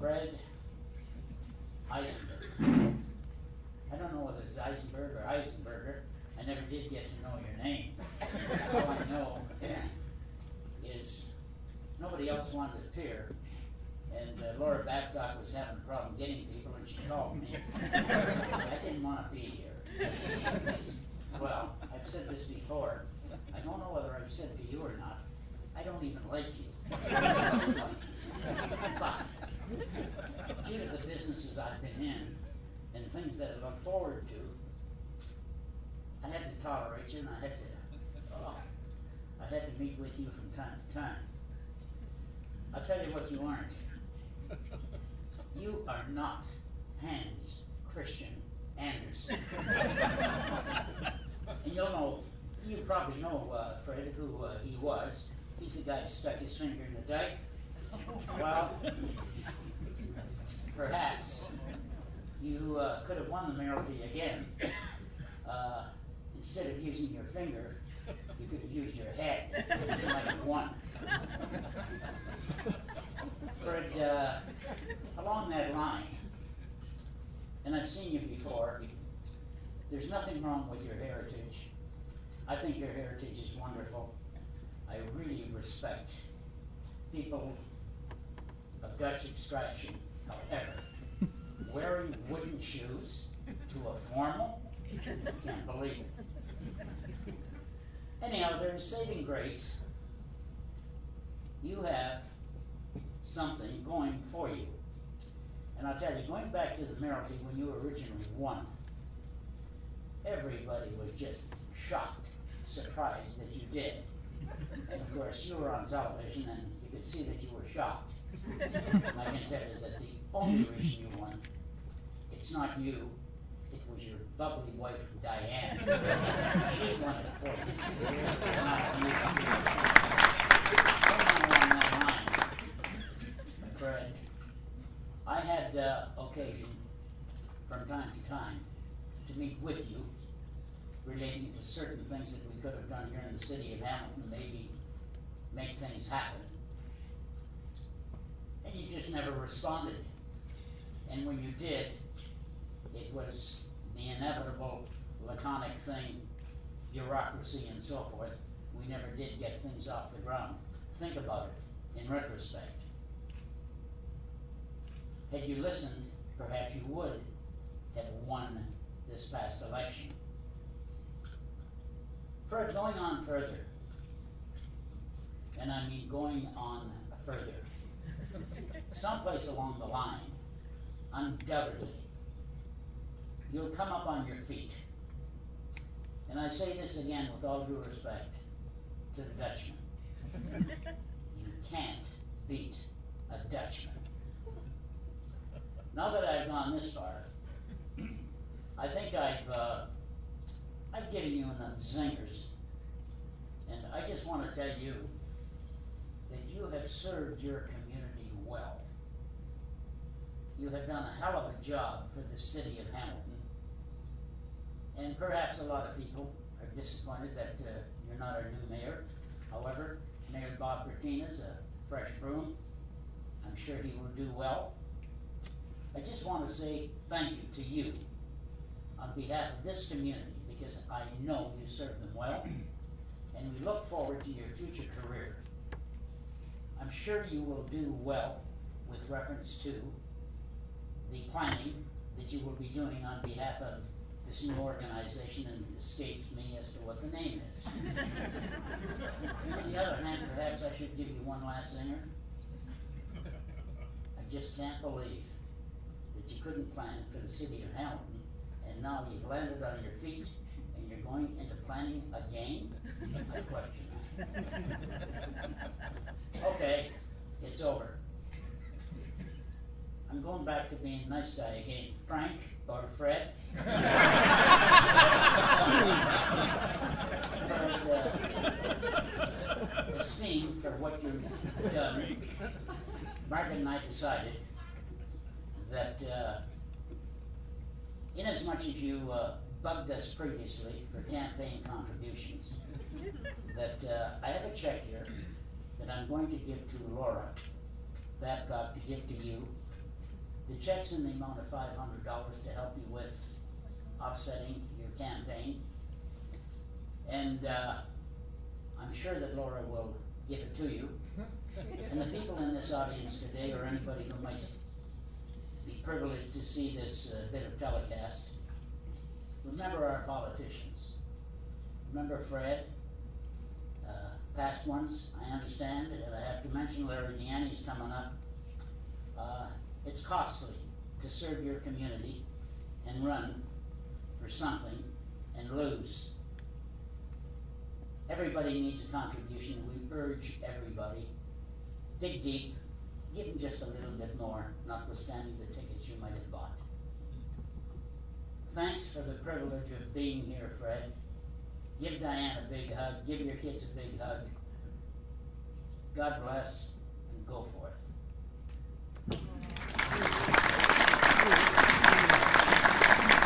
Fred Eisenberg. I don't know whether it's Eisenberg or Eisenberger. I never did get to know your name. All I know is nobody else wanted to appear, and Laura Babcock was having a problem getting people, and she called me. I didn't want to be here. Well, I've said this before. I don't know whether I've said to you or not. I don't even like you. I don't like you. But due to the businesses I've been in and things that I look forward to, I had to tolerate you, and I had to meet with you from time to time. I'll tell you what you aren't. You are not Hans Christian Andersen. And you probably know Fred, who he was. He's the guy who stuck his finger in the dike. Well, perhaps you could have won the mayoralty again. Instead of using your finger, you could have used your head. You might have won. Fred, along that line, and I've seen you before, there's nothing wrong with your heritage. I think your heritage is wonderful. I really respect people of Dutch extraction. However, wearing wooden shoes to a formal, can't believe it. Anyhow, there's saving grace. You have something going for you. And I'll tell you, going back to the mayoralty when you originally won, everybody was just shocked, surprised that you did. And of course, you were on television and you could see that you were shocked. And I can tell you that the only reason you won, it's not you, it was your bubbly wife, Diane. She won it for you. Not you. Along that line, Fred, I had occasion from time to time to meet with you relating to certain things that we could have done here in the city of Hamilton, maybe make things happen. And you just never responded. And when you did, it was the inevitable laconic thing, bureaucracy and so forth. We never did get things off the ground. Think about it in retrospect. Had you listened, perhaps you would have won this past election. Fred, going on further, and I mean going on further, someplace along the line, undoubtedly, you'll come up on your feet. And I say this again with all due respect to the Dutchman. You can't beat a Dutchman. Now that I've gone this far, I think I've given you enough zingers. And I just want to tell you that you have served your community well. You have done a hell of a job for the city of Hamilton. And perhaps a lot of people are disappointed that you're not our new mayor. However, Mayor Bob Bertina's a fresh broom. I'm sure he will do well. I just want to say thank you to you on behalf of this community, because I know you serve them well, and we look forward to your future career. I'm sure you will do well with reference to the planning that you will be doing on behalf of this new organization, and it escapes me as to what the name is. On the other hand, perhaps I should give you one last zinger. I just can't believe that you couldn't plan for the city of Hamilton, and now you've landed on your feet and you're going into planning again? I question that. Okay, it's over. I'm going back to being a nice guy again. Frank or Fred? Esteem for what you've done. Margaret and I decided that inasmuch as you bugged us previously for campaign contributions, that I have a check here that I'm going to give to Laura Babcock to give to you the check's in the amount of $500 to help you with offsetting your campaign. And I'm sure that Laura will give it to you. And the people in this audience today, or anybody who might be privileged to see this bit of telecast, remember our politicians. Remember Fred, past ones, I understand, and I have to mention Larry Deanne's coming up. It's costly to serve your community and run for something and lose. Everybody needs a contribution, and we urge everybody, dig deep, give them just a little bit more, notwithstanding the tickets you might have bought. Thanks for the privilege of being here, Fred. Give Diane a big hug, give your kids a big hug. God bless, and go forth.